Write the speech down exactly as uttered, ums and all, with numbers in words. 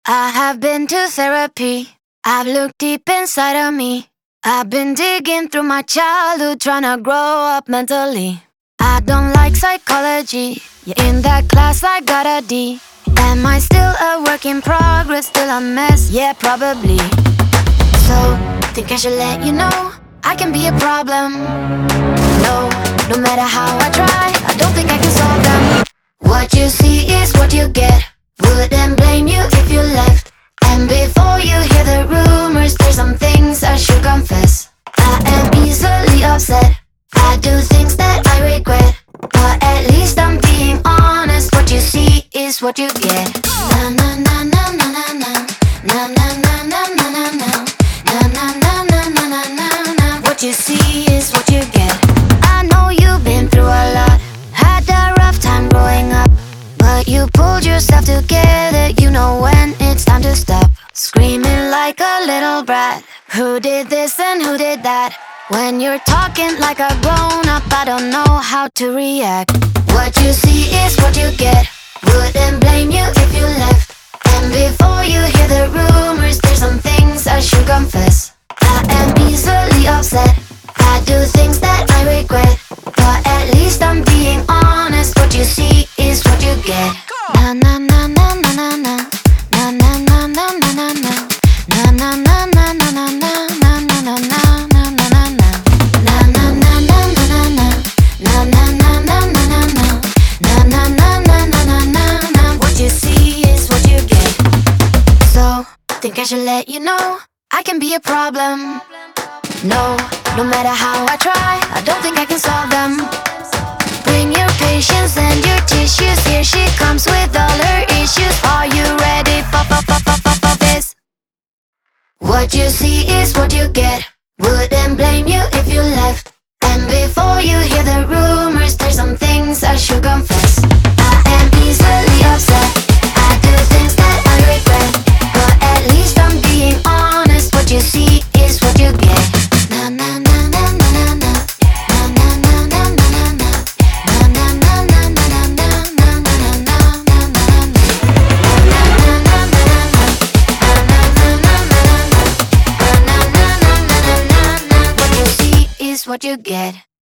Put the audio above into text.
I have been to therapy. I've looked deep inside of me. I've been digging through my childhood, trying to grow up mentally. I don't like psychology. Yeah, in that class I got a D. Am I still a work in progress? Still a mess? Yeah, probably. So, think I should let you know I can be a problem. No, no matter how I try, I don't think I can solve them. What you see is what you get. Wouldn't blame you if you left. And before you hear the rumors, there's some things I should confess. I am easily upset. I do things that I regret, but at least I'm being honest. What you see is what you get. Na na na na na na na. Na na na na na na na. Na na na na na na na na. What you see is what you get. I know you've been through a lot, had a rough time growing up, but you pulled yourself together. You know when it's time to stop screaming like a little brat. Who did this and who did that? When you're talking like a grown-up, I don't know how to react. What you see is what you get. Wouldn't blame you if you left. And before you hear the rumors, there's some things I should confess. I am easily upset. I do things that I regret, but at least I'm being honest. What you see is what you get. Na na na na na na na. Na na na na na na na. Na na na na na na na. Na na na na. Think I should let you know I can be a problem. No, no matter how I try, I don't think I can solve them. Bring your patience and your tissues. Here she comes with all her issues. Are you ready for, for, for, for, for, for this? What you see is what you get. Wouldn't blame you if you left. And before you hear the rumors, there's some things I should confess. I am easily upset. I do things that I regret, but at least I'm being honest. What you see is what you get. Na na na na na na na. Na na na na na na na. Na na na na na na na. Na na na na na na na. Na na na na na na. Na na na na na na. Na na na na na na. What you see is what you get.